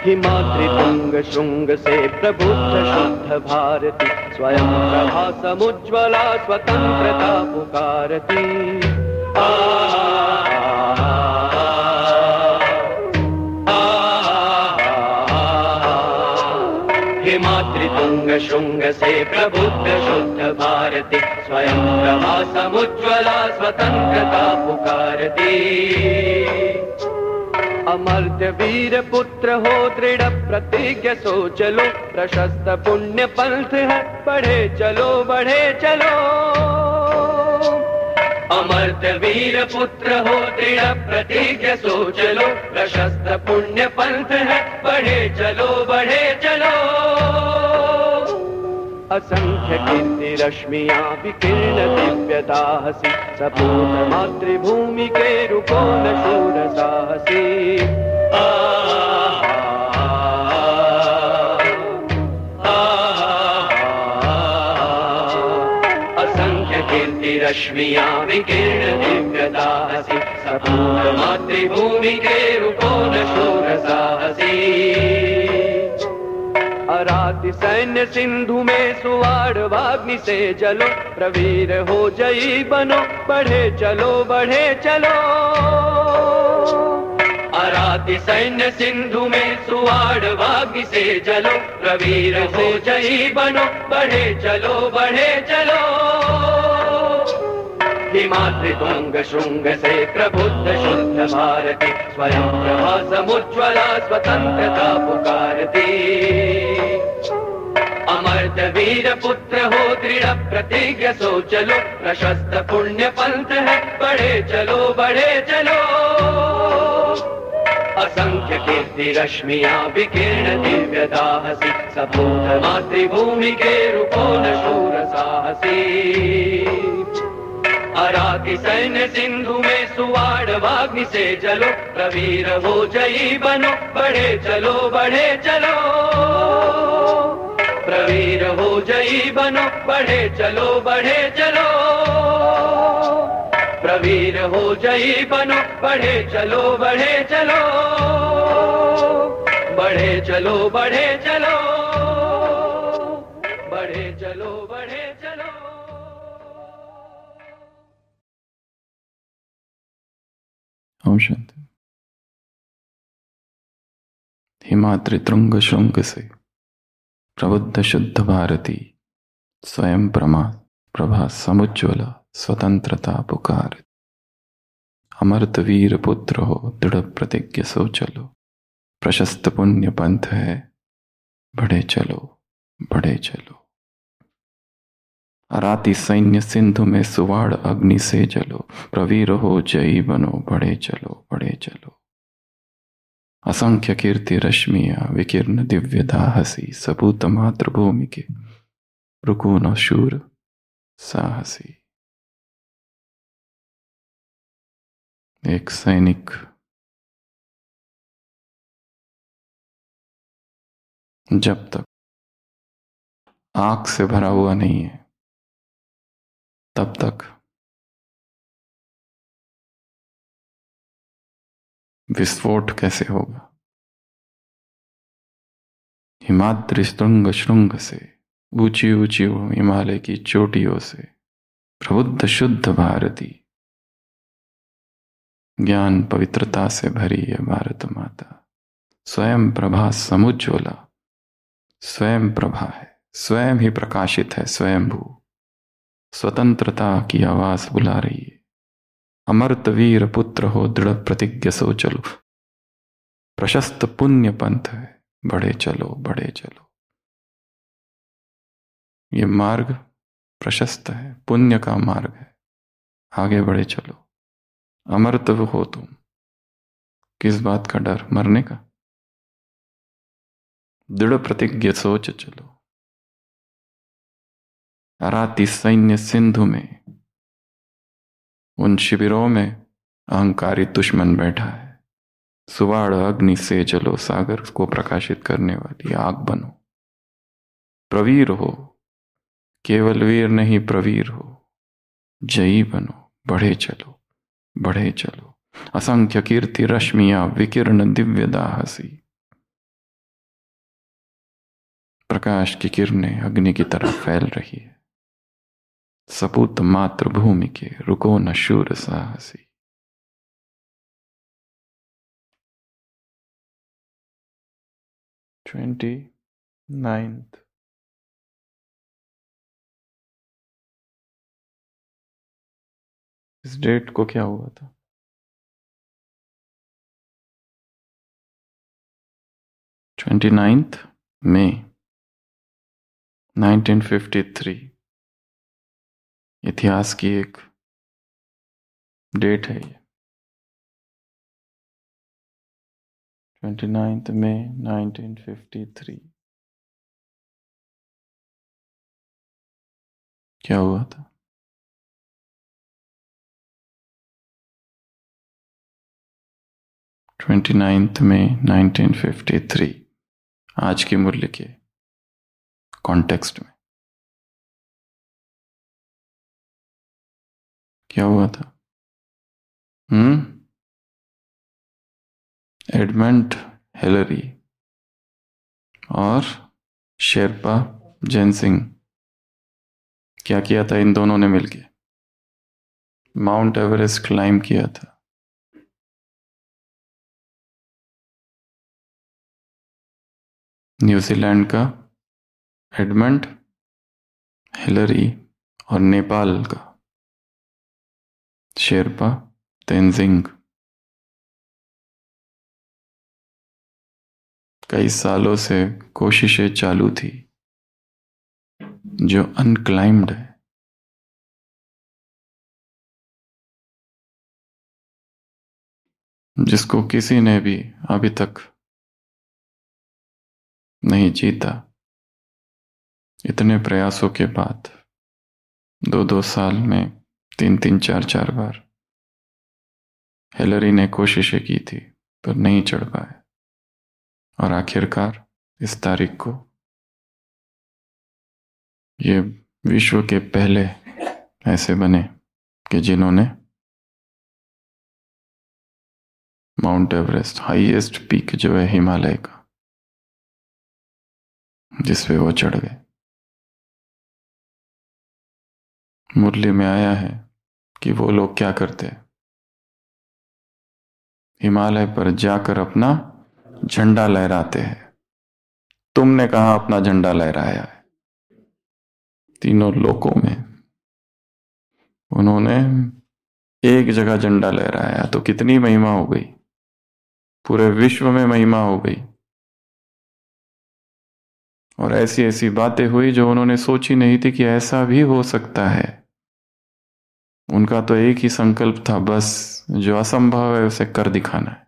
हिमाद्रि तुंग श्रृंग से प्रबुद्ध शुद्ध भारती, स्वयं प्रभा समुज्ज्वला स्वतंत्रता पुकारती। हिमाद्रि तुंग श्रृंग से प्रबुद्ध शुद्ध भारती, स्वयं प्रभा समुज्ज्वला स्वतंत्रता पुकारती। अमर्त्य वीर पुत्र हो दृढ़ प्रतिज्ञ सो चलो, प्रशस्त पुण्य पंथ है बढ़े चलो बढ़े चलो। अमर्त्य वीर पुत्र हो दृढ़ प्रतिज्ञ सो चलो, प्रशस्त पुण्य पंथ है बढ़े चलो बढ़े चलो। असंख्य कीर्ति रश्मियां विकीर्ण दिव्यता हसी, सपूत मातृभूमि के रुको न शूर साहसी। असंख्य कीर्ति रश्मियां विकीर्ण दिव्यता हसी, सपूत मातृभूमि के रुको न शूर साहसी। अराति सैन्य सिंधु में सुवाड़ वाग्नि से जलो, प्रवीर हो जयी बनो बढ़े चलो बढ़े चलो। अराति सैन्य सिंधु में सुवाड़ वाग्नि से जलो, प्रवीर हो जयी बनो बढ़े चलो बढ़े चलो। हिमाद्रि तुंग श्रृंग से प्रबुद्ध शुद्ध भारती, स्वयं प्रभा समुज्ज्वला स्वतंत्रता पुकारती। अमर्त्य वीर पुत्र हो दृढ़ प्रतिज्ञ सो चलो, प्रशस्त पुण्य पंथ है बढ़े चलो बढ़े चलो। असंख्य कीर्ति रश्मियां विकीर्ण दिव्यता हसी, सपूत मातृभूमि के रुको न शूर साहसी। अराति सैन्य सिंधु में सुवाड़ वाग्नि से जलो, प्रवीर हो जयी बनो बढ़े चलो बढ़े चलो। प्रवीर हो जयी बनो बढ़े चलो बढ़े चलो। प्रवीर हो जयी बनो बढ़े चलो बढ़े चलो। बढ़े चलो बढ़े चलो। बढ़े चलो बढ़े चलो। ओम शांति। हिमाद्रि तुंग श्रृंग से प्रबुद्ध शुद्ध भारती, स्वयं प्रभा समुज्ज्वला स्वतंत्रता पुकार। अमर्त वीर पुत्र हो दृढ़ प्रतिज्ञ सो चलो, प्रशस्त पुण्य पंथ है बढ़े चलो बढ़े चलो। अराति सैन्य सिंधु में सुवाड़ अग्नि से जलो, प्रवीर हो जयी बनो बढ़े चलो बढ़े चलो। असंख्य कीर्ति रश्मियां विकीर्ण दिव्यता हसी, सपूत मातृभूमि के रुको न शूर साहसी। एक सैनिक जब तक आग से भरा हुआ नहीं है तब तक विस्फोट कैसे होगा। हिमाद्रि तुंग श्रृंग से ऊंची ऊंची हिमालय की चोटियों से प्रबुद्ध शुद्ध भारती, ज्ञान पवित्रता से भरी है भारत माता। स्वयं प्रभा समुज्ज्वला, स्वयं प्रभा है, स्वयं ही प्रकाशित है, स्वयंभू स्वतंत्रता की आवाज बुला रही है। अमर्त वीर पुत्र हो दृढ़ प्रतिज्ञ सो चलो, प्रशस्त पुण्य पंथ है बढ़े चलो बढ़े चलो। ये मार्ग प्रशस्त है, पुण्य का मार्ग है, आगे बढ़े चलो। अमर्त हो तुम, किस बात का डर, मरने का। दृढ़ प्रतिज्ञ सोच चलो। अराति सैन्य सिंधु में उन शिविरों में अहंकारी दुश्मन बैठा है। सुवाड़ अग्नि से जलो, सागर को प्रकाशित करने वाली आग बनो। प्रवीर हो, केवल वीर नहीं प्रवीर हो, जयी बनो बढ़े चलो बढ़े चलो। असंख्य कीर्ति रश्मियां विकीर्ण दिव्यदा हसी, प्रकाश की किरणें अग्नि की तरह फैल रही है। सपूत मातृभूमि के रुको न शूर साहसी। ट्वेंटी 9th इस डेट को क्या हुआ था? 29 मई 1953 इतिहास की एक डेट है ये। 29 मई 1953 क्या हुआ था? ट्वेंटी 29 मई 1953 आज के मूल्य के कॉन्टेक्स्ट में क्या हुआ था? एडमंड हिलरी और शेरपा जेनसिंग क्या किया था? इन दोनों ने मिलकर माउंट एवरेस्ट क्लाइम किया था। न्यूजीलैंड का एडमंड हिलरी और नेपाल का शेरपा तेंजिंग कई सालों से कोशिशें चालू थी जो अनक्लाइम्ड है। जिसको किसी ने भी अभी तक नहीं जीता। इतने प्रयासों के बाद 2-2 साल में 3-3 4-4 बार हिलरी ने कोशिशें की थी पर नहीं चढ़ पाए और आखिरकार इस तारीख को ये विश्व के पहले ऐसे बने कि जिन्होंने माउंट एवरेस्ट हाईएस्ट पीक जो है हिमालय का जिस पे वो चढ़ गए। मुरली में आया है कि वो लोग क्या करते हैं, हिमालय पर जाकर अपना झंडा लहराते हैं। तुमने कहां अपना झंडा लहराया है? तीनों लोकों में उन्होंने एक जगह झंडा लहराया तो कितनी महिमा हो गई, पूरे विश्व में महिमा हो गई। और ऐसी ऐसी बातें हुई जो उन्होंने सोची नहीं थी कि ऐसा भी हो सकता है। उनका तो एक ही संकल्प था, बस जो असंभव है उसे कर दिखाना है।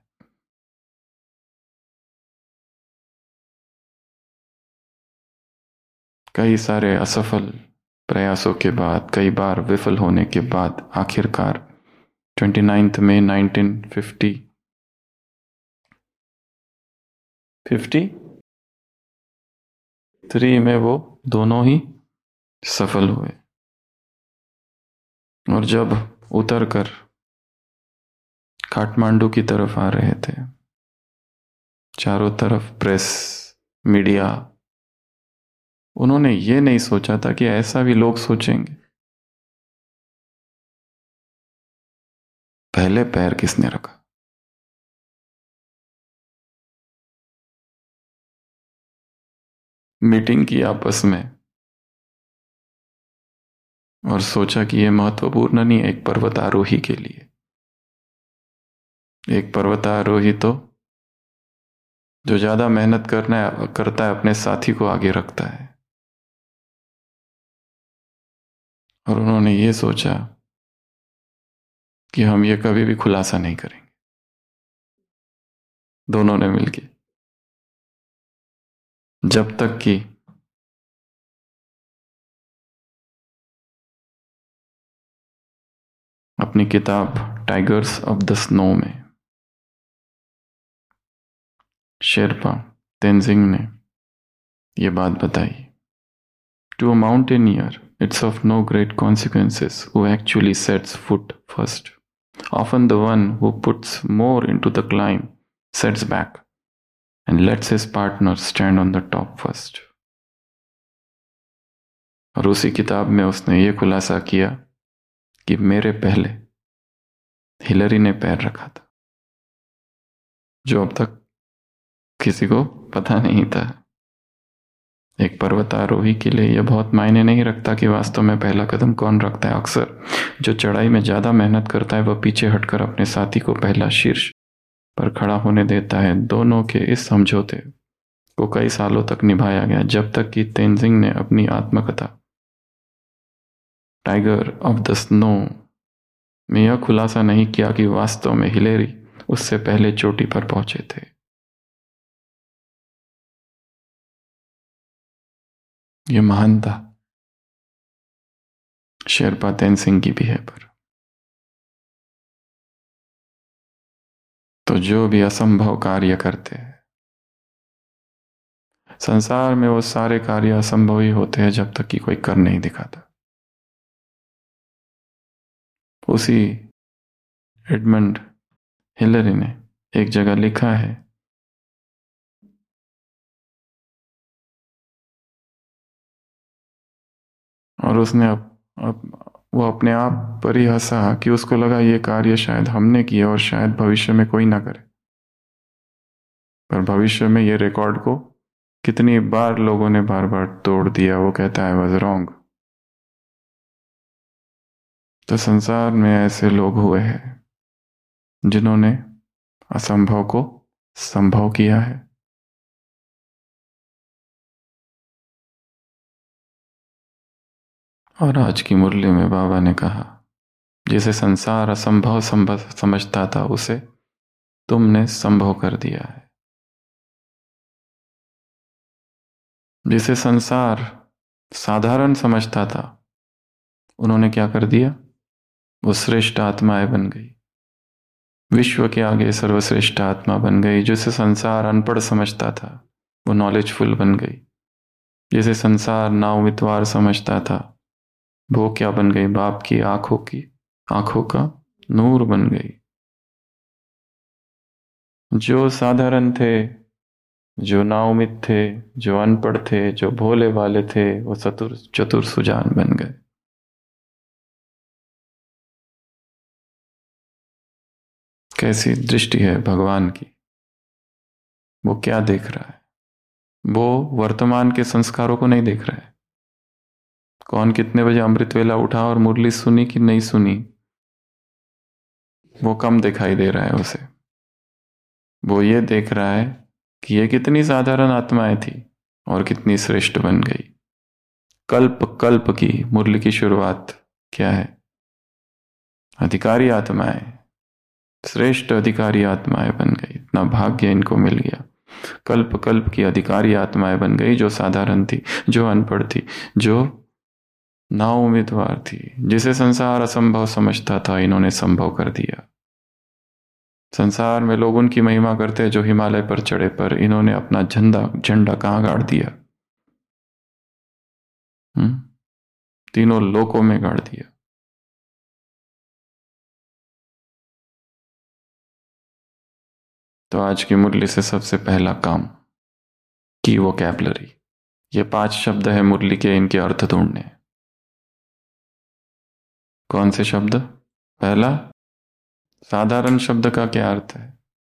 कई सारे असफल प्रयासों के बाद, कई बार विफल होने के बाद आखिरकार 29 मई 1953 में वो दोनों ही सफल हुए। और जब उतरकर काठमांडू की तरफ आ रहे थे, चारों तरफ प्रेस, मीडिया, उन्होंने ये नहीं सोचा था कि ऐसा भी लोग सोचेंगे। पहले पैर किसने रखा? मीटिंग की आपस में और सोचा कि यह महत्वपूर्ण नहीं है एक पर्वतारोही के लिए। एक पर्वतारोही तो जो ज्यादा मेहनत करता है अपने साथी को आगे रखता है। और उन्होंने ये सोचा कि हम ये कभी भी खुलासा नहीं करेंगे। दोनों ने मिलके, जब तक कि अपनी किताब टाइगर्स ऑफ द स्नो में शेरपा तेंजिंग ने यह बात बताई। To a mountaineer it's of no great consequences who actually sets foot first. Often the one who puts more into the climb sets back and lets his partner stand on the top first. और उसी किताब में उसने ये खुलासा किया कि मेरे पहले हिलरी ने पैर रखा था, जो अब तक किसी को पता नहीं था। एक पर्वतारोही के लिए यह बहुत मायने नहीं रखता कि वास्तव में पहला कदम कौन रखता है। अक्सर जो चढ़ाई में ज्यादा मेहनत करता है वह पीछे हटकर अपने साथी को पहला शीर्ष पर खड़ा होने देता है। दोनों के इस समझौते को कई सालों तक निभाया गया, जब तक कि तेनजिंग ने अपनी आत्मकथा टाइगर ऑफ द स्नो में यह खुलासा नहीं किया कि वास्तव में हिलेरी उससे पहले चोटी पर पहुंचे थे। यह महानता शेरपा तेनसिंह की भी है। पर तो जो भी असंभव कार्य करते हैं संसार में, वो सारे कार्य असंभव ही होते हैं जब तक कि कोई कर नहीं दिखाता। उसी एडमंड हिलरी ने एक जगह लिखा है, और उसने वो अपने आप पर ही हंसा कि उसको लगा ये कार्य शायद हमने किया और शायद भविष्य में कोई ना करे। पर भविष्य में ये रिकॉर्ड को कितनी बार लोगों ने बार बार तोड़ दिया। वो कहता है वाज रॉन्ग। तो संसार में ऐसे लोग हुए हैं जिन्होंने असंभव को संभव किया है। और आज की मुरली में बाबा ने कहा, जिसे संसार असंभव समझता था उसे तुमने संभव कर दिया है। जिसे संसार साधारण समझता था उन्होंने क्या कर दिया, वो श्रेष्ठ आत्माएं बन गई, विश्व के आगे सर्वश्रेष्ठ आत्मा बन गई। जिसे संसार अनपढ़ समझता था वो नॉलेजफुल बन गई। जिसे संसार नाउमितवार समझता था वो क्या बन गई, बाप की आंखों का नूर बन गई। जो साधारण थे, जो नाउमित थे, जो अनपढ़ थे, जो भोले भाले थे, वो चतुर सुजान बन गए। कैसी दृष्टि है भगवान की। वो क्या देख रहा है, वो वर्तमान के संस्कारों को नहीं देख रहा है। कौन कितने बजे अमृत वेला उठा और मुरली सुनी कि नहीं सुनी, वो कम दिखाई दे रहा है उसे। वो ये देख रहा है कि ये कितनी साधारण आत्माएं थी और कितनी श्रेष्ठ बन गई। कल्प कल्प की मुरली की शुरुआत क्या है, अधिकारी आत्माएं, श्रेष्ठ अधिकारी आत्माएं बन गई। इतना भाग्य इनको मिल गया। कल्प कल्प की अधिकारी आत्माएं बन गई, जो साधारण थी, जो अनपढ़ थी, जो नाउम्मीदवार थी। जिसे संसार असंभव समझता था इन्होंने संभव कर दिया। संसार में लोग उनकी महिमा करते जो हिमालय पर चढ़े, पर इन्होंने अपना झंडा कहां गाड़ दिया, तीनों लोकों में गाड़ दिया। तो आज की मुरली से सबसे पहला काम की वोकैबुलरी, ये 5 शब्द है मुरली के, इनके अर्थ ढूंढने। कौन से शब्द? पहला, साधारण शब्द का क्या अर्थ है?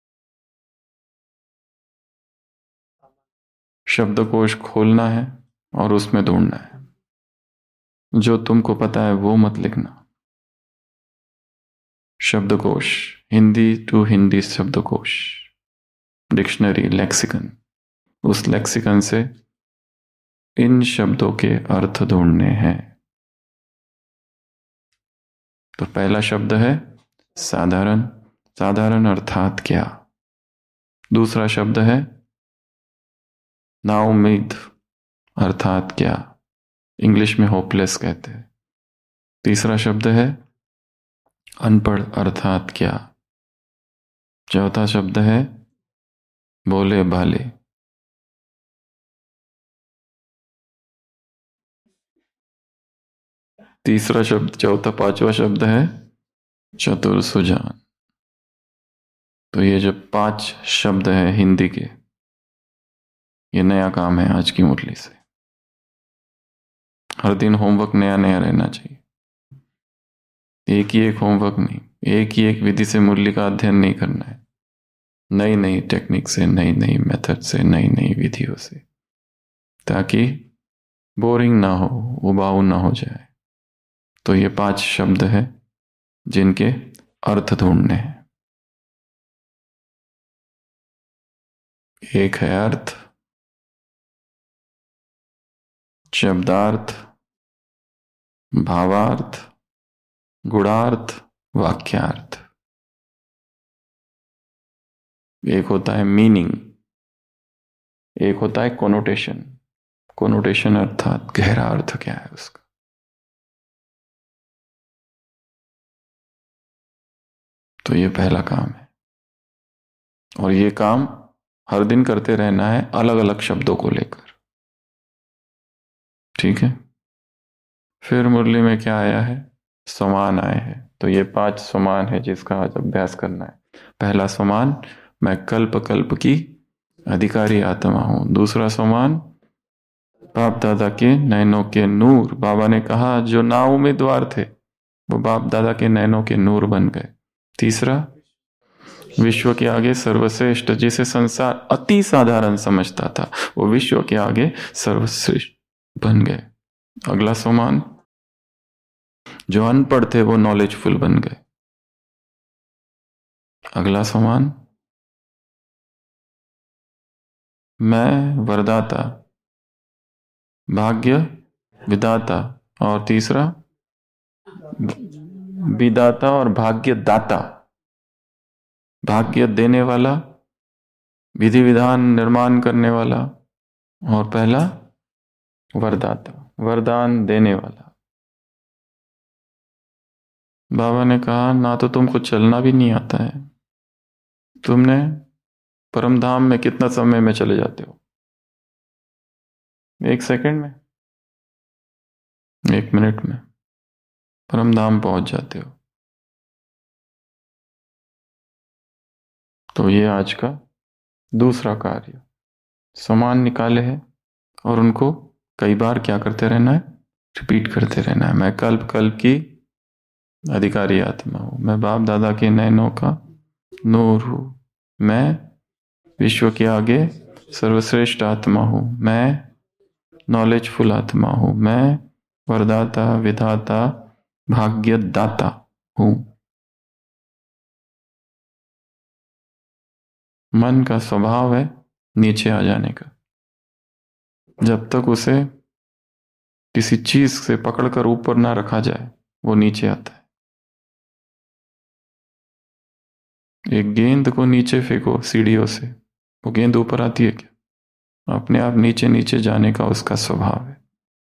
शब्दकोश खोलना है और उसमें ढूंढना है। जो तुमको पता है वो मत लिखना। शब्दकोश, हिंदी टू हिंदी शब्दकोश, डिक्शनरी, लेक्सिकन, उस लेक्सिकन से इन शब्दों के अर्थ ढूंढने हैं। तो पहला शब्द है साधारण। साधारण अर्थात क्या? दूसरा शब्द है नाउम्मीद, अर्थात क्या? इंग्लिश में होपलेस कहते हैं। तीसरा शब्द है अनपढ़, अर्थात क्या? चौथा शब्द है भोले भाले। तीसरा शब्द, चौथा, पांचवा शब्द है चतुर सुजान। तो ये जो 5 शब्द है हिंदी के, ये नया काम है आज की मुरली से। हर दिन होमवर्क नया नया रहना चाहिए। एक ही एक होमवर्क नहीं, एक ही एक विधि से मुरली का अध्ययन नहीं करना है। नई नई टेक्निक से, नई नई मेथड से, नई नई विधियों से, ताकि बोरिंग ना हो, उबाऊ ना हो जाए। तो ये 5 शब्द है जिनके अर्थ ढूंढने हैं। एक है अर्थ, शब्दार्थ, भावार्थ, गुणार्थ, वाक्यार्थ। एक होता है मीनिंग, एक होता है कोनोटेशन। कोनोटेशन अर्थात गहरा अर्थ क्या है उसका। तो ये पहला काम है, और ये काम हर दिन करते रहना है, अलग अलग शब्दों को लेकर। ठीक है। फिर मुरली में क्या आया है? समान आए हैं। तो ये 5 समान है जिसका आज अभ्यास करना है। पहला समान, मैं कल्प कल्प की अधिकारी आत्मा हूं। दूसरा समान, बाप दादा के नैनों के नूर। बाबा ने कहा जो ना उम्मीदवार थे वो बाप दादा के नैनों के नूर बन गए। तीसरा, विश्व के आगे सर्वश्रेष्ठ, जिसे संसार अति साधारण समझता था वो विश्व के आगे सर्वश्रेष्ठ बन गए। अगला समान, जो अनपढ़ थे वो नॉलेजफुल बन गए। अगला समान, मैं वरदाता, भाग्य विदाता। और तीसरा, विदाता और भाग्य दाता। भाग्य देने वाला, विधि विधान निर्माण करने वाला, और पहला वरदाता, वरदान देने वाला। बाबा ने कहा ना तो तुमको चलना भी नहीं आता है, तुमने परम धाम में कितना समय में चले जाते हो? 1 सेकंड में, 1 मिनट में परम धाम पहुंच जाते हो। तो ये आज का दूसरा कार्य, समान निकाले हैं और उनको कई बार क्या करते रहना है? रिपीट करते रहना है। मैं कल्प कल्प की अधिकारी आत्मा हूं, मैं बाप दादा के नैनों का नूर हूं, मैं विश्व के आगे सर्वश्रेष्ठ आत्मा हूं, मैं नॉलेजफुल आत्मा हूं, मैं वरदाता विधाता भाग्यदाता हूं। मन का स्वभाव है नीचे आ जाने का। जब तक उसे किसी चीज से पकड़कर ऊपर ना रखा जाए वो नीचे आता है। एक गेंद को नीचे फेंको सीढ़ियों से, वो गेंद ऊपर आती है क्या? अपने आप नीचे नीचे जाने का उसका स्वभाव है।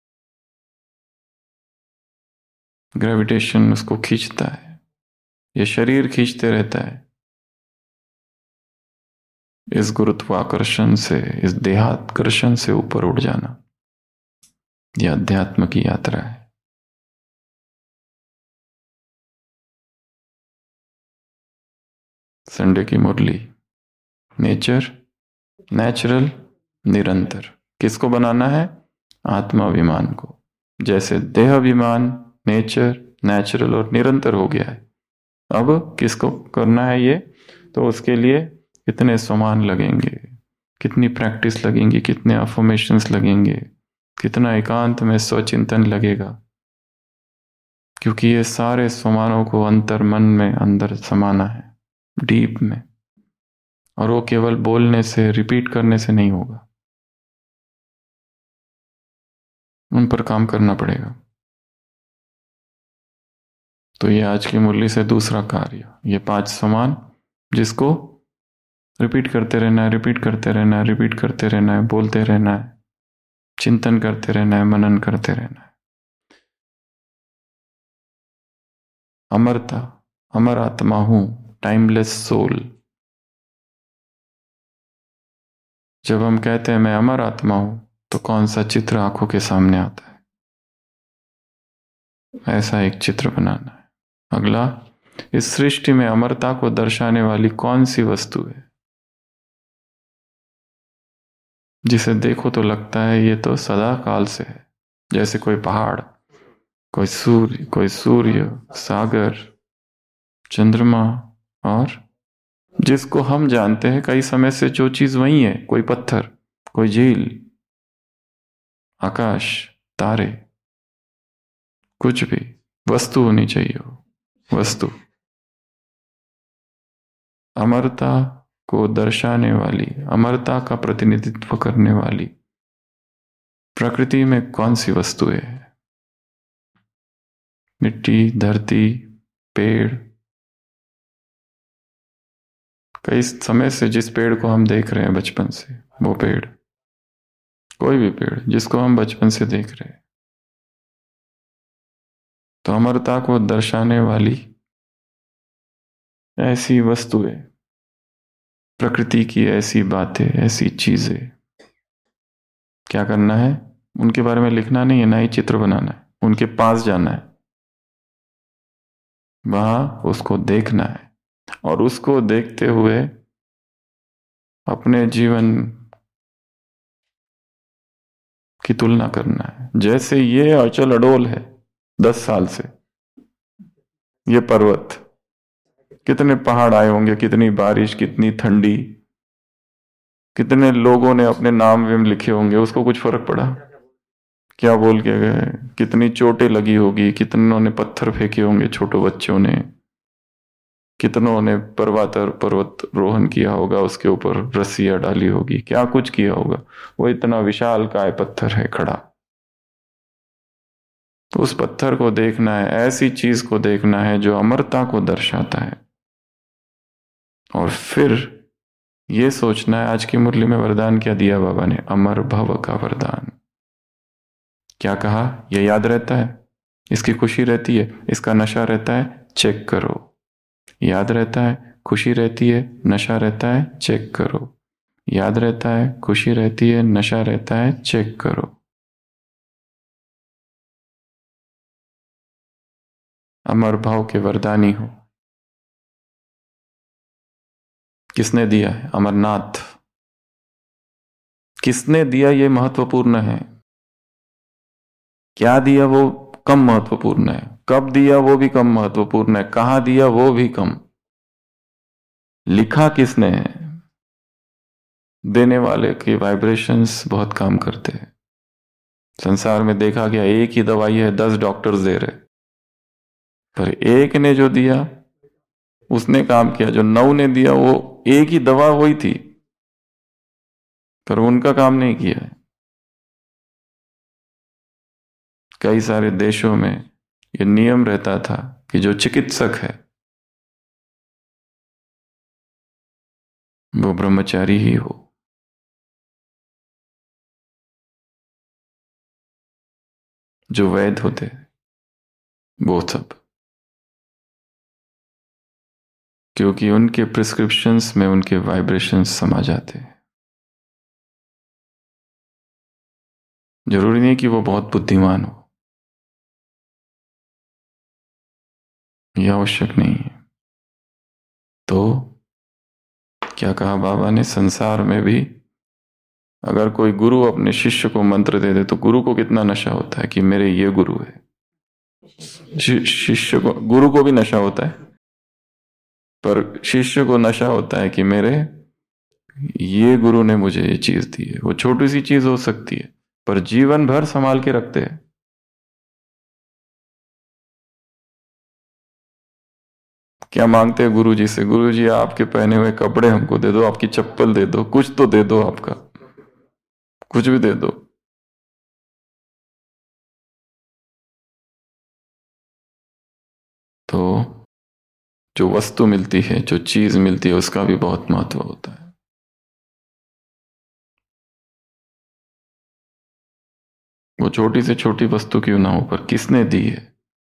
ग्रेविटेशन उसको खींचता है, ये शरीर खींचते रहता है। इस गुरुत्वाकर्षण से, इस देहाकर्षण से ऊपर उठ जाना, यह अध्यात्म की यात्रा है। संडे की मुरली, नेचर, नेचुरल, निरंतर। किसको बनाना है? आत्माभिमान को। जैसे देहाभिमान नेचर, नेचुरल और निरंतर हो गया है, अब किसको करना है ये? तो उसके लिए कितने समान लगेंगे, कितनी प्रैक्टिस लगेंगी, कितने अफर्मेशंस लगेंगे, कितना एकांत में स्वचिंतन लगेगा, क्योंकि ये सारे समानों को अंतर मन में अंदर समाना है, डीप में। और वो केवल बोलने से, रिपीट करने से नहीं होगा, उन पर काम करना पड़ेगा। तो ये आज की मुरली से दूसरा कार्य, ये 5 समान जिसको रिपीट करते रहना है, रिपीट करते रहना है, रिपीट करते रहना है, बोलते रहना है, चिंतन करते रहना है, मनन करते रहना है। अमरता, अमर आत्मा हूं, टाइमलेस सोल। जब हम कहते हैं मैं अमर आत्मा हूं तो कौन सा चित्र आंखों के सामने आता है? ऐसा एक चित्र बनाना है। अगला, इस सृष्टि में अमरता को दर्शाने वाली कौन सी वस्तु है जिसे देखो तो लगता है ये तो सदा काल से है, जैसे कोई पहाड़, कोई सूर्य, सागर, चंद्रमा, और जिसको हम जानते हैं कई समय से जो चीज वही है, कोई पत्थर, कोई झील, आकाश, तारे, कुछ भी वस्तु होनी चाहिए हो, वस्तु अमरता को दर्शाने वाली, अमरता का प्रतिनिधित्व करने वाली प्रकृति में कौन सी वस्तुएं है? मिट्टी, धरती, पेड़। कई समय से जिस पेड़ को हम देख रहे हैं बचपन से, वो पेड़, कोई भी पेड़ जिसको हम बचपन से देख रहे हैं, तो अमरता को दर्शाने वाली ऐसी वस्तुएं, प्रकृति की ऐसी बातें, ऐसी चीजें, क्या करना है? उनके बारे में लिखना नहीं है, ना ही चित्र बनाना है, उनके पास जाना है, वहां उसको देखना है, और उसको देखते हुए अपने जीवन की तुलना करना है। जैसे ये अचल अडोल है 10 साल से, ये पर्वत, कितने पहाड़ आए होंगे, कितनी बारिश, कितनी ठंडी, कितने लोगों ने अपने नाम विम लिखे होंगे, उसको कुछ फर्क पड़ा? क्या बोल के गए? कितनी चोटें लगी होगी, कितनों ने पत्थर फेंके होंगे, छोटे बच्चों ने, कितनों ने पर्वत रोहन किया होगा, उसके ऊपर रस्सियां डाली होगी, क्या कुछ किया होगा। वो इतना विशाल काय पत्थर है खड़ा, तो उस पत्थर को देखना है, ऐसी चीज को देखना है जो अमरता को दर्शाता है, और फिर ये सोचना है। आज की मुरली में वरदान क्या दिया बाबा ने? अमर भव का वरदान। क्या कहा? यह याद रहता है, इसकी खुशी रहती है, इसका नशा रहता है, चेक करो। याद रहता है, खुशी रहती है, नशा रहता है, चेक करो। याद रहता है, खुशी रहती है, नशा रहता है, चेक करो। अमर भाव के वरदानी हो। किसने दिया है? अमरनाथ। किसने दिया ये महत्वपूर्ण है, क्या दिया वो कम महत्वपूर्ण है, कब दिया वो भी कम महत्वपूर्ण है, कहां दिया वो भी कम, लिखा किसने है। देने वाले के वाइब्रेशंस बहुत काम करते हैं। संसार में देखा गया, एक ही दवाई है 10 डॉक्टर्स दे रहे, पर एक ने जो दिया उसने काम किया, जो 9 ने दिया वो एक ही दवा वही थी, पर उनका काम नहीं किया है। कई सारे देशों में ये नियम रहता था कि जो चिकित्सक है वो ब्रह्मचारी ही हो। जो वैद्य होते वो सब, क्योंकि उनके प्रिस्क्रिप्शंस में उनके वाइब्रेशंस समा जाते हैं। जरूरी नहीं कि वो बहुत बुद्धिमान हो, यह आवश्यक नहीं है। तो क्या कहा बाबा ने? संसार में भी अगर कोई गुरु अपने शिष्य को मंत्र दे दे तो गुरु को कितना नशा होता है कि मेरे ये गुरु है। शिष्य को, गुरु को भी नशा होता है, पर शिष्य को नशा होता है कि मेरे ये गुरु ने मुझे ये चीज दी है। वो छोटी सी चीज हो सकती है, पर जीवन भर संभाल के रखते हैं। क्या मांगते हैं गुरु जी से? गुरु जी आपके पहने हुए कपड़े हमको दे दो, आपकी चप्पल दे दो, कुछ तो दे दो, आपका कुछ भी दे दो। तो जो वस्तु मिलती है, जो चीज मिलती है, उसका भी बहुत महत्व होता है। वो छोटी से छोटी वस्तु क्यों ना हो, पर किसने दी है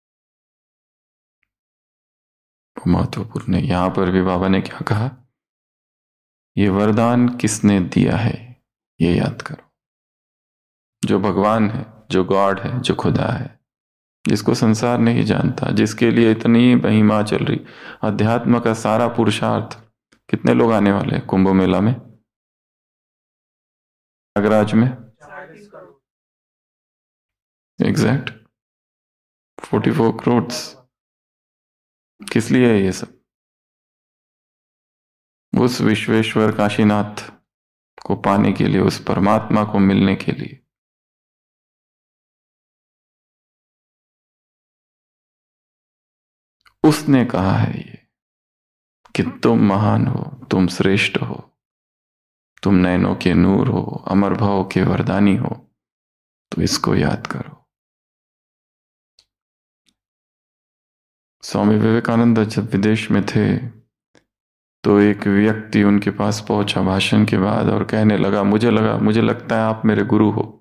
वो महत्वपूर्ण है। यहां पर भी बाबा ने क्या कहा? ये वरदान किसने दिया है, ये याद करो। जो भगवान है, जो गॉड है, जो खुदा है, जिसको संसार नहीं जानता, जिसके लिए इतनी महिमा चल रही, अध्यात्म का सारा पुरुषार्थ। कितने लोग आने वाले हैं कुंभ मेला में, प्रयागराज में? एग्जैक्ट 44 करोड़। किस लिए है ये सब? उस विश्वेश्वर काशीनाथ को पाने के लिए, उस परमात्मा को मिलने के लिए। उसने कहा है ये कि तुम महान हो, तुम श्रेष्ठ हो, तुम नैनों के नूर हो, अमर भाव के वरदानी हो, तो इसको याद करो। स्वामी विवेकानंद जब विदेश में थे तो एक व्यक्ति उनके पास पहुंचा भाषण के बाद और कहने लगा, मुझे लगता है आप मेरे गुरु हो।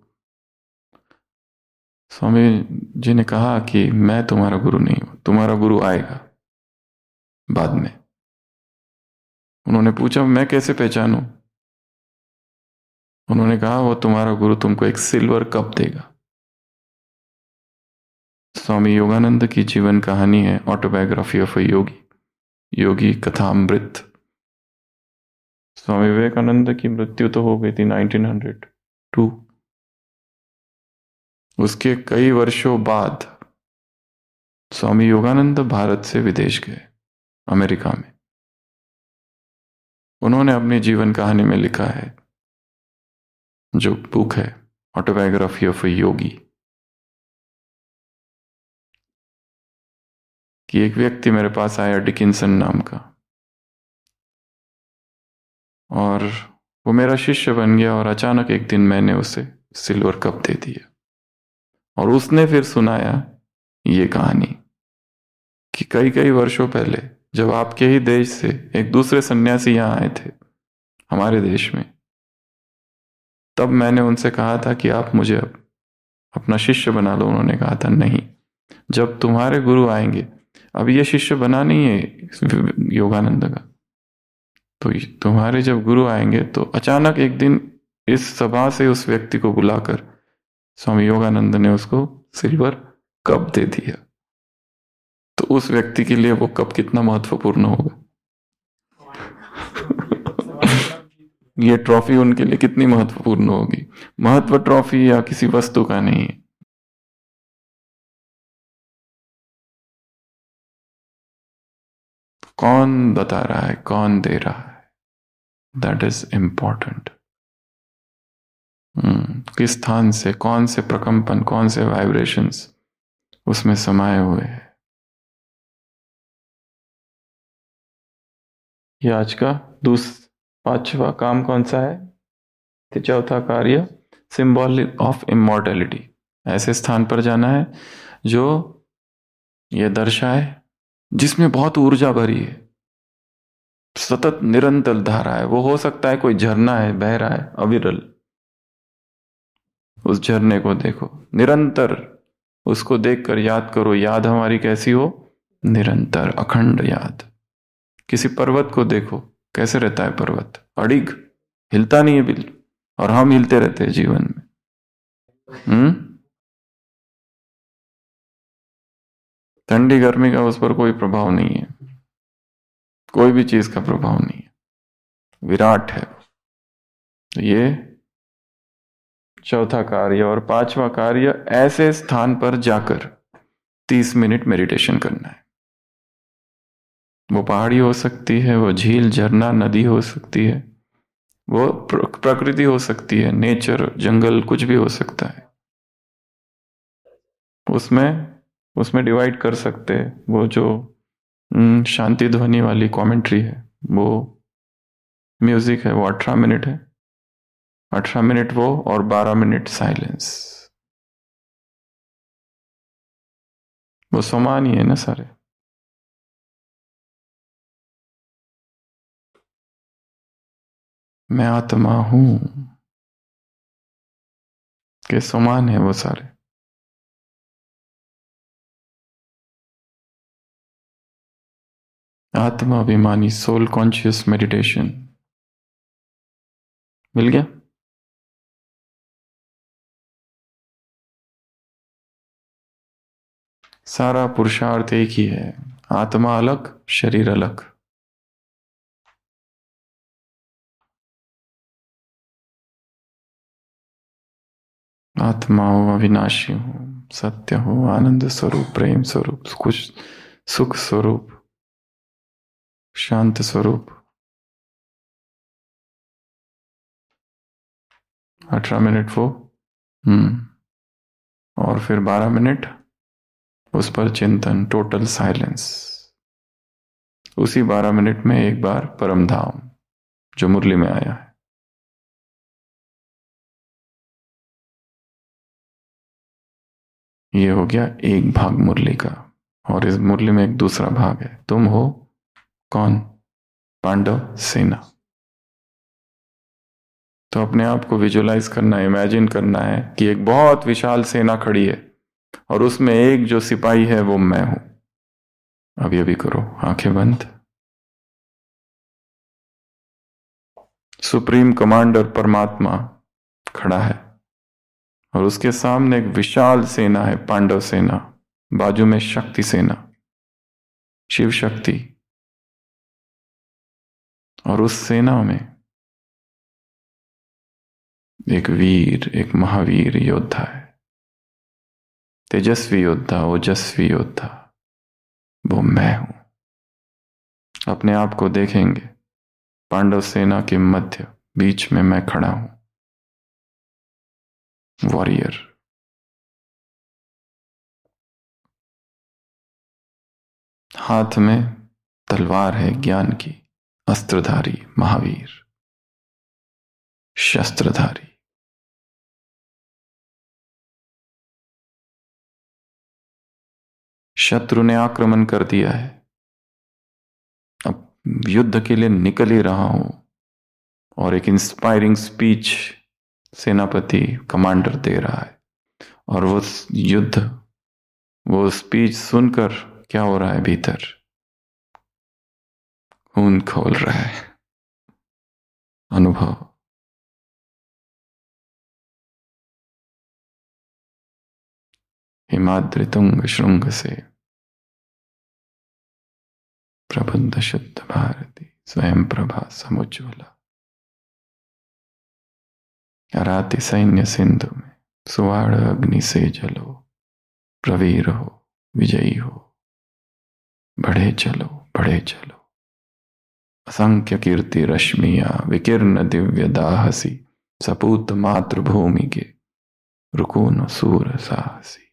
स्वामी जी ने कहा कि मैं तुम्हारा गुरु नहीं हूं, तुम्हारा गुरु आएगा बाद में। उन्होंने पूछा, मैं कैसे पहचानूं? उन्होंने कहा, वो तुम्हारा गुरु तुमको एक सिल्वर कप देगा। स्वामी योगानंद की जीवन कहानी है autobiography of a yogi, Yogi Kathamrit. Swami Vivekananda की मृत्यु तो हो गई थी 1902। उसके कई वर्षों बाद स्वामी योगानंद भारत से विदेश गए, अमेरिका में। उन्होंने अपनी जीवन कहानी में लिखा है, जो बुक है ऑटोबायोग्राफी ऑफ अ योगी, कि एक व्यक्ति मेरे पास आया डिकिंसन नाम का, और वो मेरा शिष्य बन गया, और अचानक एक दिन मैंने उसे सिल्वर कप दे दिया। और उसने फिर सुनाया ये कहानी कि कई कई वर्षों पहले जब आपके ही देश से एक दूसरे सन्यासी यहां आए थे हमारे देश में, तब मैंने उनसे कहा था कि आप मुझे अब अपना शिष्य बना लो। उन्होंने कहा था नहीं, जब तुम्हारे गुरु आएंगे, अब ये शिष्य बना नहीं है योगानंद का, तो तुम्हारे जब गुरु आएंगे तो अचानक एक दिन इस सभा से उस व्यक्ति को बुलाकर स्वामी योगानंद ने उसको सिल्वर कप दे दिया। तो उस व्यक्ति के लिए वो कप कितना महत्वपूर्ण होगा। ये ट्रॉफी उनके लिए कितनी महत्वपूर्ण होगी। महत्व ट्रॉफी या किसी वस्तु का नहीं है। कौन बता रहा है, कौन दे रहा है, दैट इज इंपॉर्टेंट। किस स्थान से, कौन से प्रकंपन, कौन से वाइब्रेशंस उसमें समाये हुए हैं। ये आज का पांचवा काम कौन सा है? तो चौथा कार्य सिंबल ऑफ इमॉर्टैलिटी। ऐसे स्थान पर जाना है जो ये दर्शाए, जिसमें बहुत ऊर्जा भरी है, सतत निरंतर धारा है। वो हो सकता है कोई झरना है, बह रहा है अविरल, उस झरने को देखो निरंतर, उसको देखकर याद करो। याद हमारी कैसी हो? निरंतर, अखंड याद। किसी पर्वत को देखो, कैसे रहता है पर्वत? अडिग, हिलता नहीं है बिल्कुल, और हम हिलते रहते हैं जीवन में। ठंडी गर्मी का उस पर कोई प्रभाव नहीं है, कोई भी चीज का प्रभाव नहीं है, विराट है। तो ये चौथा कार्य। और पांचवा कार्य, ऐसे स्थान पर जाकर 30 मिनट मेडिटेशन करना है। वो पहाड़ी हो सकती है, वो झील, झरना, नदी हो सकती है, वो प्रकृति हो सकती है, नेचर, जंगल, कुछ भी हो सकता है। उसमें डिवाइड कर सकते हैं। वो जो शांति ध्वनि वाली कमेंट्री है, वो म्यूजिक है, वो 18 मिनट है। 18 मिनट वो, और 12 मिनट साइलेंस। वो समान ही है ना सारे। मैं आत्मा हूं के समान है वो सारे। आत्मा अभिमानी, सोल कॉन्शियस मेडिटेशन मिल गया। सारा पुरुषार्थ एक ही है, आत्मा अलग, शरीर अलग। आत्मा हूं, अविनाशी हूं, सत्य हो, आनंद स्वरूप, प्रेम स्वरूप, कुछ सुख स्वरूप, शांत स्वरूप। 18 मिनट वो और फिर 12 मिनट उस पर चिंतन, टोटल साइलेंस। उसी 12 मिनट में एक बार परम धाम जो मुरली में आया है। ये हो गया एक भाग मुरली का। और इस मुरली में एक दूसरा भाग है। तुम हो कौन? पांडव सेना। तो अपने आप को विजुलाइज करना है, इमेजिन करना है कि एक बहुत विशाल सेना खड़ी है और उसमें एक जो सिपाही है वो मैं हूं। अभी अभी करो, आंखें बंद। सुप्रीम कमांडर परमात्मा खड़ा है और उसके सामने एक विशाल सेना है, पांडव सेना। बाजू में शक्ति सेना, शिव शक्ति। और उस सेना में एक वीर, एक महावीर योद्धा है, तेजस्वी योद्धा, ओजस्वी योद्धा। वो मैं हूं। अपने आप को देखेंगे, पांडव सेना के मध्य बीच में मैं खड़ा हूं, वॉरियर। हाथ में तलवार है ज्ञान की, अस्त्रधारी महावीर, शस्त्रधारी। शत्रु ने आक्रमण कर दिया है, अब युद्ध के लिए निकल ही रहा हूं और एक इंस्पायरिंग स्पीच सेनापति कमांडर दे रहा है। और वो युद्ध, वो स्पीच सुनकर क्या हो रहा है भीतर? खून खोल रहा है। अनुभव। हिमाद्रि तुंग श्रृंग से प्रबुद्ध शुद्ध भारती, स्वयं प्रभा समुज्ज्वला। अराति सैन्य सिंधु में सुवाड़ अग्नि से जलो, प्रवीर हो, विजयी हो, बढ़े चलो, बढ़े चलो। असंख्य कीर्ति रश्मिया विकीर्ण दिव्य दाहसी, सपूत मातृभूमि के रुकून सूर साहसी।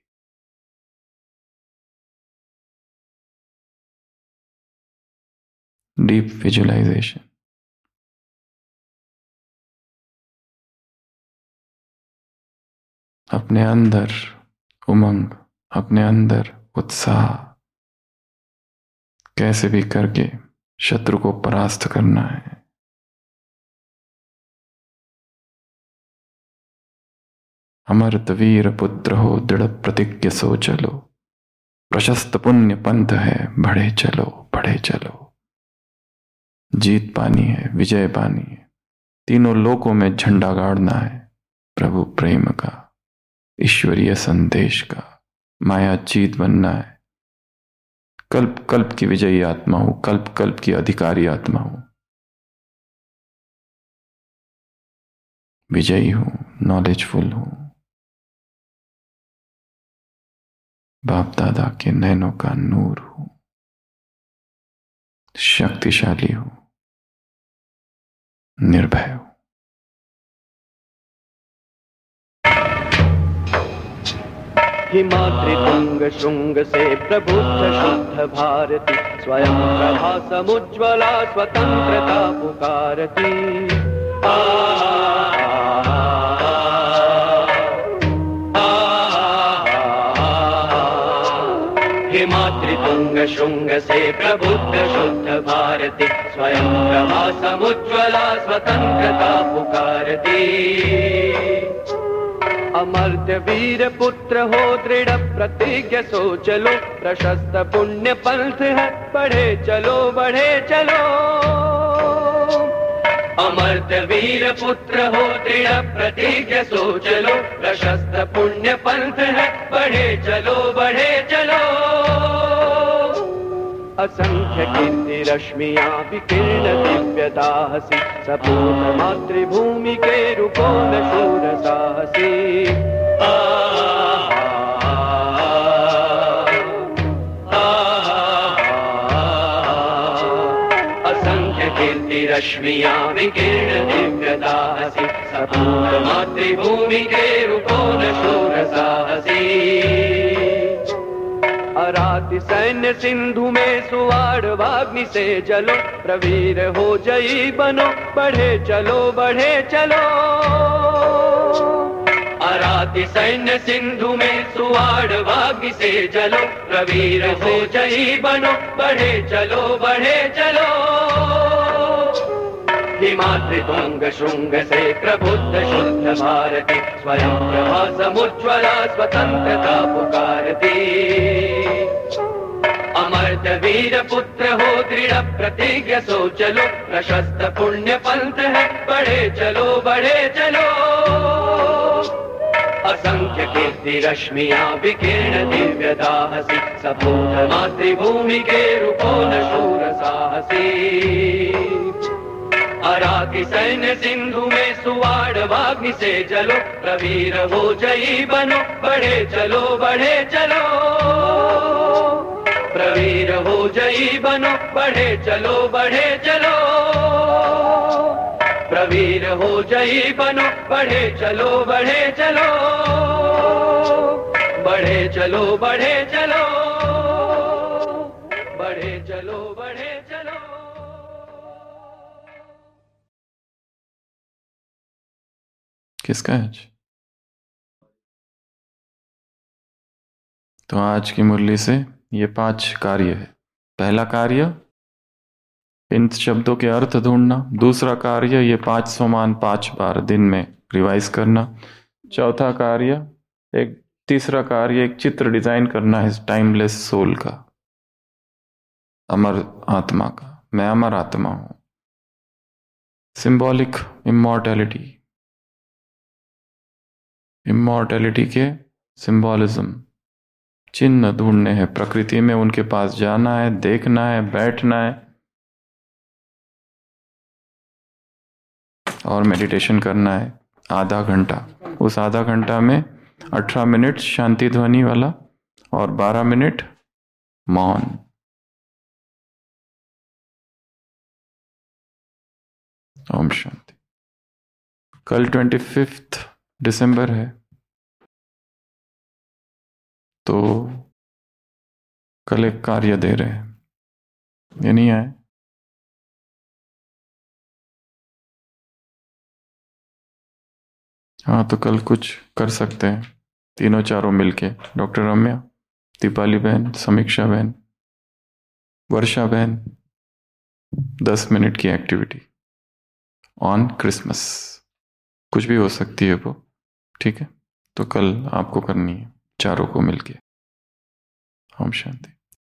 Deep visualisation. अपने अंदर उमंग, अपने अंदर उत्साह, कैसे भी करके शत्रु को परास्त करना है। अमृत वीर पुत्र हो, दृढ़ प्रतिज्ञ सो चलो, प्रशस्त पुण्य पंथ है, बढ़े चलो, बढ़े चलो। जीत पानी है, विजय पानी है, तीनों लोकों में झंडा गाड़ना है प्रभु प्रेम का, ईश्वरीय संदेश का। माया जीत बनना है। कल्प कल्प की विजयी आत्मा हूं, कल्प कल्प की अधिकारी आत्मा हूं, विजयी हूं, नॉलेजफुल हूं, बाप दादा के नैनों का नूर हूं, शक्तिशाली हूं, निर्भय हूं। हिमाद्रि तुंग श्रृंग से प्रबुद्ध शुद्ध भारती, स्वयं प्रभा समुज्ज्वला, स्वतंत्रता पुकारती। हिमाद्रि तुंग श्रृंग से प्रबुद्ध शुद्ध भारती, स्वयं प्रभा समुज्ज्वला, स्वतंत्रता पुकारती। अमर्त्य वीर पुत्र हो, दृढ़ प्रतिज्ञ सो चलो, प्रशस्त पुण्य पंथ है, बढ़े चलो, बढ़े चलो। अमर्त्य वीर पुत्र हो, दृढ़ प्रतिज्ञ सो चलो, प्रशस्त पुण्य पंथ है, बढ़े चलो, बढ़े चलो। असंख्य कीर्ति रश्मियां विकीर्ण दिव्य दाहसी, सपूत मातृभूमि के रुको न शूर साहसी। रश्मियां विकीर्ण दिव्य दाहसी सपूत मातृभूमि के रूपो न शूर साहसी अराति सैन्य सिंधु में सुवाड़ वाग्नि से जलो प्रवीर हो जई बनो बढ़े चलो अराति सैन्य सिंधु में सुवाड़ वाग्नि से जलो प्रवीर हो जई बनो बढ़े चलो हिमाद्रि तुंग श्रृंग से प्रबुद्ध शुद्ध भारती स्वयं प्रभा समुज्ज्वला स्वतंत्रता पुकारती अमर्त वीर पुत्र हो दृढ़ प्रतिज्ञ सो चलो प्रशस्त पुण्य पंथ है बढ़े चलो असंख्य कीर्ति रश्मियां विकीर्ण दिव्य दाहसी सपूत मातृभूमि के रूपो न शूर साहसी अराति सैन्य सिंधु में सुवाड़ वाग्नि से जलो प्रवीर हो जई बनो बढ़े चलो प्रवीर हो जई बनो बढ़े चलो प्रवीर हो जई बनो बढ़े चलो बढ़े चलो किसका है आज? तो आज की मुरली से ये 5 कार्य है। पहला कार्य इन शब्दों के अर्थ ढूंढना। दूसरा कार्य ये 5 सोमान 5 बार दिन में रिवाइज करना। चौथा कार्य तीसरा कार्य एक चित्र डिजाइन करना है टाइमलेस सोल का, अमर आत्मा का। मैं अमर आत्मा हूं। सिंबॉलिक इमॉर्टैलिटी के सिंबॉलिज्म चिन्ह ढूंढने हैं प्रकृति में। उनके पास जाना है, देखना है, बैठना है और मेडिटेशन करना है आधा घंटा। उस आधा घंटा में 18 मिनट शांति ध्वनि वाला और 12 मिनट मौन। ओम शांति। कल 25 दिसंबर है, तो कल एक कार्य दे रहे हैं। ये नहीं आए? हाँ, तो कल कुछ कर सकते हैं तीनों चारों मिलके। डॉक्टर रम्या, दीपाली बहन, समीक्षा बहन, वर्षा बहन, 10 मिनट की एक्टिविटी ऑन क्रिसमस। कुछ भी हो सकती है वो, ठीक है? तो कल आपको करनी है चारों को मिलके। ओम शांति।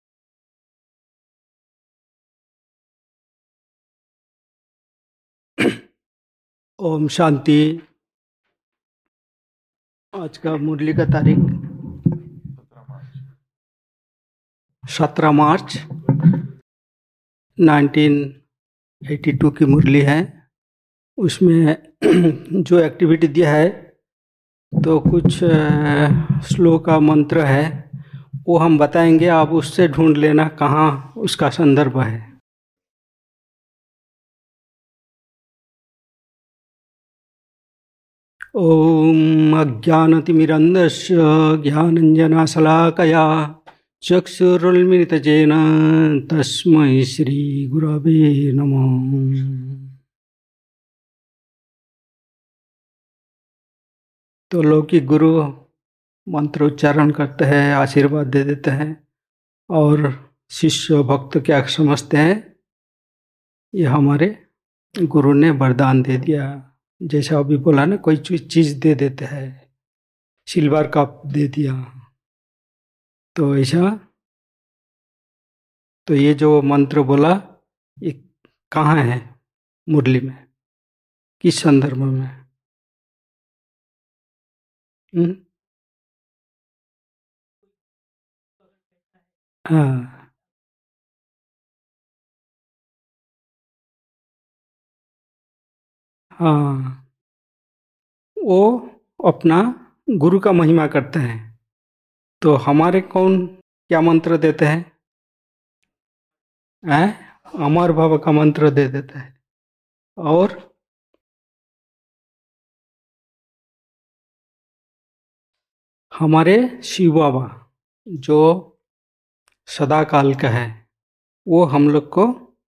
ओम शांति। आज का मुरली का तारीख 17 मार्च 1982 की मुरली है। उसमें जो एक्टिविटी दिया है तो कुछ श्लोक का मंत्र है, वो हम बताएंगे, आप उससे ढूंढ लेना कहाँ उसका संदर्भ है। ओम अज्ञानतिमिरन्धस्य ज्ञानञ्जनशलाकया चक्षुरुन्मिलितजेन तस्मै श्रीगुरवे नमः। तो लौकिक गुरु मंत्र उच्चारण करते हैं, आशीर्वाद दे देते हैं, और शिष्य भक्त क्या समझते हैं, ये हमारे गुरु ने वरदान दे दिया। जैसा अभी बोला ना, कोई चीज दे देते हैं, सिल्वर कप दे दिया, तो ऐसा। तो ये जो मंत्र बोला, ये कहाँ है मुरली में, किस संदर्भ में? हाँ, हाँ, वो अपना गुरु का महिमा करते हैं। तो हमारे कौन क्या मंत्र देते हैं? अमर भव का मंत्र दे देते हैं। और हमारे शिव बाबा जो सदा काल का है, वो हम लोग को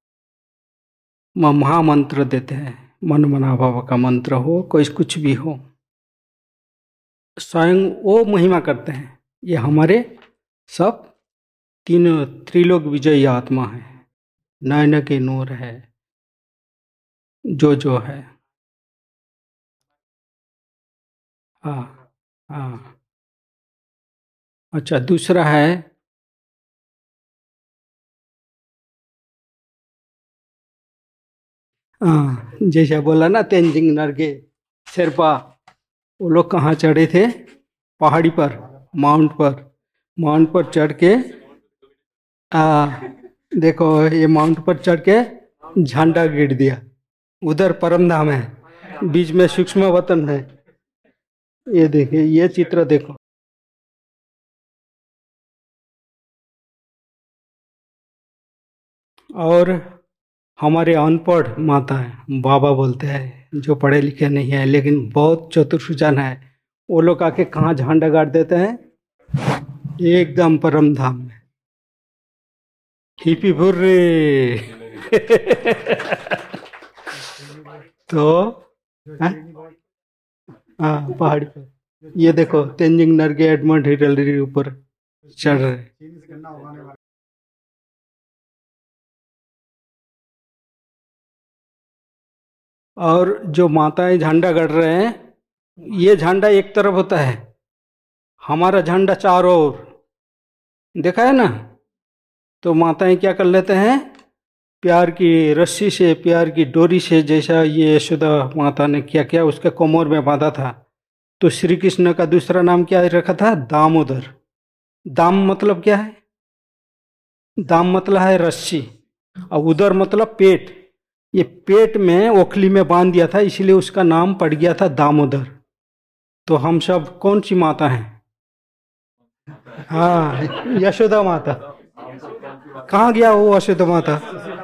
महामंत्र देते हैं। मन मना बाबा का मंत्र हो, कोई कुछ भी हो, स्वयं वो महिमा करते हैं। ये हमारे सब तीनों त्रिलोक विजयी आत्मा है, नयन के नूर है, जो है। हाँ हाँ। अच्छा, दूसरा है जैसा बोला ना तेंजिंग नरगे शेरपा, वो लोग कहाँ चढ़े थे? पहाड़ी पर, माउंट पर चढ़ के देखो, ये माउंट पर चढ़ के झंडा गिर दिया। उधर परम धाम है, बीच में सूक्ष्म वतन है। ये देखिए, ये चित्र देखो। और हमारे अनपढ़ माता है, बाबा बोलते हैं, जो पढ़े लिखे नहीं है लेकिन बहुत चतुर सुजान है, वो लोग आके कहाँ झंडा गाड़ देते हैं? एकदम परम धाम में। हिपी भुर्रे तो हाँ, पहाड़ी पर ये देखो, तेंजिंग नरगे एडमंड हिटलरी ऊपर चढ़ रहे। और जो माताएं झंडा गड़ रहे हैं, ये झंडा एक तरफ होता है, हमारा झंडा चारों ओर, देखा है ना? तो माताएं क्या कर लेते हैं? प्यार की रस्सी से, प्यार की डोरी से, जैसा ये यशोदा माता ने क्या किया, उसके कमर में बांधा था। तो श्री कृष्ण का दूसरा नाम क्या रखा था? दामोदर। दाम मतलब क्या है? दाम मतलब है रस्सी, और उदर मतलब पेट। ये पेट में ओखली में बांध दिया था, इसलिए उसका नाम पड़ गया था दामोदर। तो हम सब कौन सी माता हैं? हाँ, यशोदा माता। कहाँ गया वो यशोदा माता?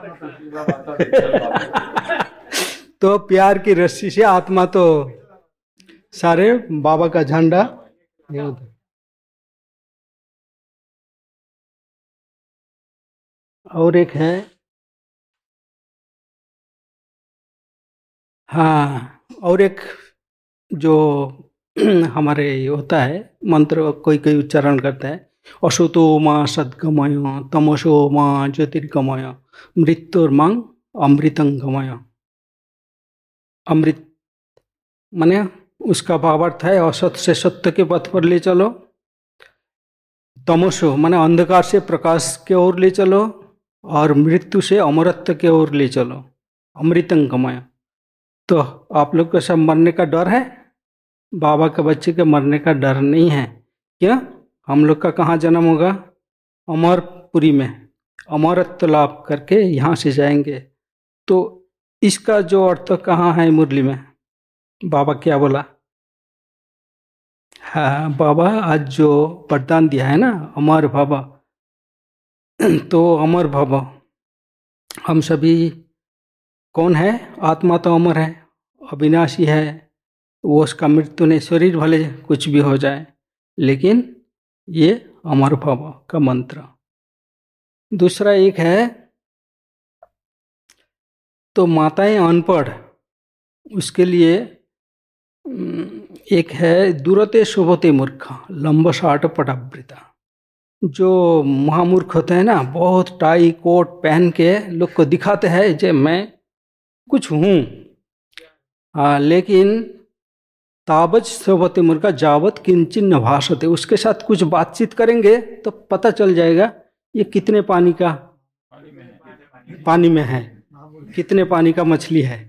तो प्यार की रस्सी से आत्मा तो सारे बाबा का झंडा। और एक है, हाँ, और एक जो हमारे होता है मंत्र, कोई कोई उच्चारण करता है, अशुतो माँ सद्गमय, तमसो माँ ज्योतिर्गमय, मृत्युर्मां अमृतंगमय। अमृत माने उसका भावार्थ है असत से सत्य के पथ पर ले चलो, तमसो माने अंधकार से प्रकाश के ओर ले चलो, और मृत्यु से अमरत्व के ओर ले चलो, अमृतंगमय। तो आप लोग को सब मरने का डर है? बाबा के बच्चे के मरने का डर नहीं है। क्या हम लोग का कहाँ जन्म होगा? अमरपुरी में, अमरत्व लाभ करके यहाँ से जाएंगे। तो इसका जो अर्थ कहाँ है मुरली में? बाबा क्या बोला? हाँ, बाबा आज जो वरदान दिया है ना, अमर बाबा, तो अमर बाबा हम सभी कौन है? आत्मा तो अमर है, अविनाशी है, वो उसका मृत्यु नहीं, शरीर भले कुछ भी हो जाए, लेकिन ये अमर बाबा का मंत्र। दूसरा एक है, तो माताएं अनपढ़, उसके लिए एक है, दूरते शोभते मूर्ख लंबसाट पटावृता। जो महामूर्ख होते हैं ना, बहुत टाई कोट पहन के लोग को दिखाते हैं जे मैं कुछ हूँ, लेकिन तावत शोभते मूर्ख जावत किंचिन न भाषते, उसके साथ कुछ बातचीत करेंगे तो पता चल जाएगा ये कितने पानी का, पानी में है, कितने पानी का मछली है।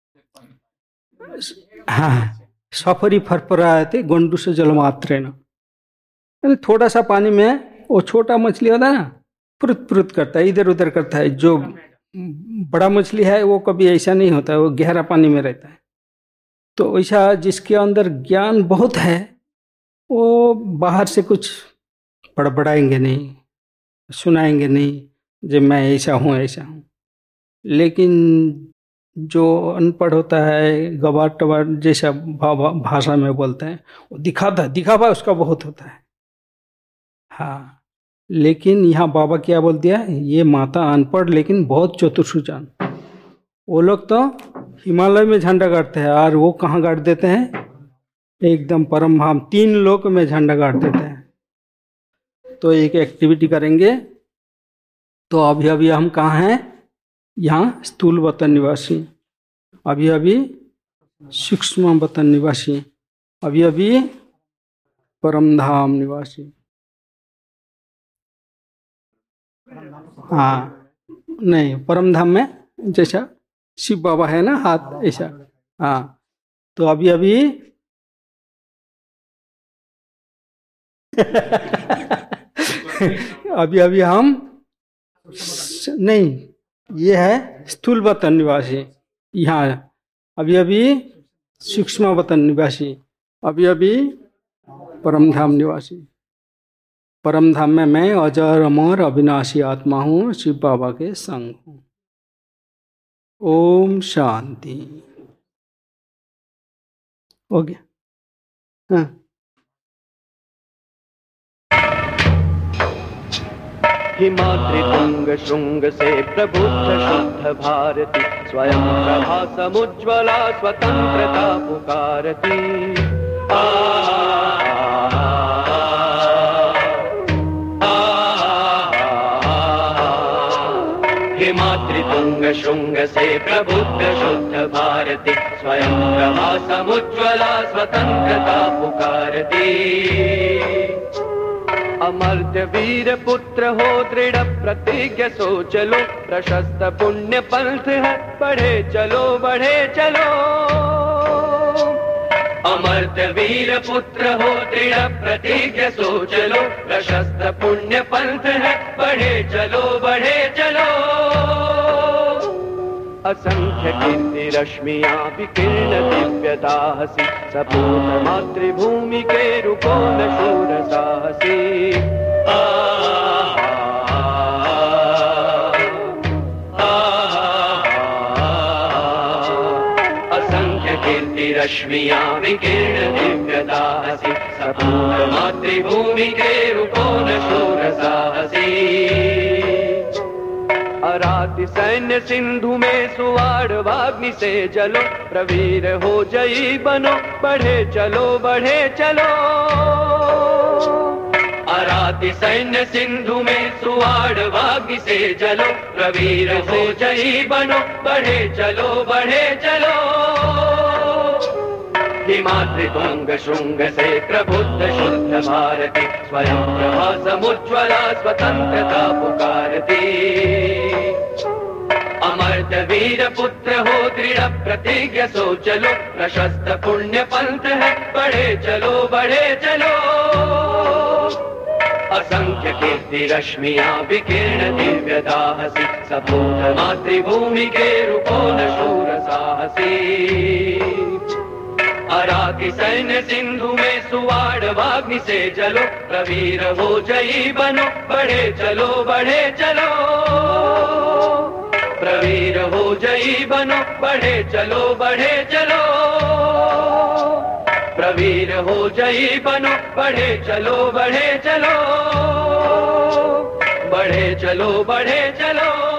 हाँ, सफरी फरफराते गोंडू से जल मात्रे न, थोड़ा सा पानी में वो छोटा मछली होता है ना, पुरुत पुरुत करता है, इधर उधर करता है। जो बड़ा मछली है वो कभी ऐसा नहीं होता है, वो गहरा पानी में रहता है। तो ऐसा जिसके अंदर ज्ञान बहुत है, वो बाहर से कुछ बड़बड़ाएंगे नहीं, सुनाएंगे नहीं, जब मैं ऐसा हूँ ऐसा हूँ। लेकिन जो अनपढ़ होता है, गवार टवार जैसा भाषा में बोलते हैं, वो दिखावा उसका बहुत होता है। हाँ, लेकिन यहाँ बाबा क्या बोल दिया, ये माता अनपढ़ लेकिन बहुत चतुर सुजान। वो लोग तो हिमालय में झंडा गाड़ते हैं, और वो कहाँ गाड़ देते हैं, एकदम परम धाम 3 लोक में झंडा गाड़ देते हैं। तो एक एक्टिविटी करेंगे। तो अभी अभी हम कहाँ हैं, यहाँ स्थूल वतन निवासी, अभी अभी सूक्ष्म वतन निवासी, अभी अभी परम धाम निवासी। हाँ, नहीं, परम धाम में जैसा शिव बाबा है ना, हाथ ऐसा। हाँ, तो अभी अभी अभी अभी हम नहीं, ये है स्थूल वतन निवासी, यहाँ अभी अभी सूक्ष्म वतन निवासी, अभी अभी परम धाम निवासी। परम धाम में मैं अजर अमर अविनाशी आत्मा हूँ, शिव बाबा के संग हूँ। ओम शांति। हो गया? हाँ। हिमाद्रि शुंग से प्रबुद्ध शुद्ध भारती, स्वयं प्रभा समुज्ज्वला स्वतंत्रता पुकारती। हिमाद्रि शुंग से प्रबुद्ध शुद्ध भारती, स्वयं प्रभा समुज्ज्वला स्वतंत्रता पुकारती। अमर्त्य वीर पुत्र हो दृढ़ प्रतिज्ञ सो चलो, प्रशस्त पुण्य पंथ है बढ़े चलो बढ़े चलो। अमर्त्य वीर पुत्र हो दृढ़ प्रतिज्ञ सो चलो, प्रशस्त पुण्य पंथ है बढ़े चलो बढ़े चलो। असंख्य कीर्ति रश्मियां विकीर्ण दिव्य दाहसी, सपूत मातृभूमि के रूपों न शूर साहसी। असंख्य कीर्ति रश्मियां विकीर्ण दिव्य दाहसी, सपूत मातृभूमि के रूपों न शूर साहसी। अराति सैन्य सिंधु में सुवाड़ वाग्नि से जलो, प्रवीर हो जयी बनो बढ़े चलो बढ़े चलो। अराति सैन्य सिंधु में सुवाड़ वाग्नि से जलो, प्रवीर हो जयी बनो बढ़े चलो बढ़े चलो। हिमाद्रि तुंग शुंग से प्रबुद्ध शुद्ध भारती, स्वयं प्रभा समुज्ज्वला स्वतंत्रता पुकारती। अमर्त्य वीर पुत्र हो दृढ़ प्रतिज्ञ सो चलो, प्रशस्त पुण्य पंथ है बढ़े चलो बढ़े चलो। असंख्य कीर्ति रश्मियां विकीर्ण दिव्य दाहसी, सपूत मातृभूमि के रूपों न शूर साहसी। अराति सैन्य सिंधु में सुवाड़ वाग्नि से जलो, प्रवीर हो जयी बनो बढ़े चलो बढ़े चलो। प्रवीर हो जयी बनो बढ़े चलो बढ़े चलो। प्रवीर हो जयी बनो बढ़े चलो बढ़े चलो। बढ़े चलो बढ़े चलो।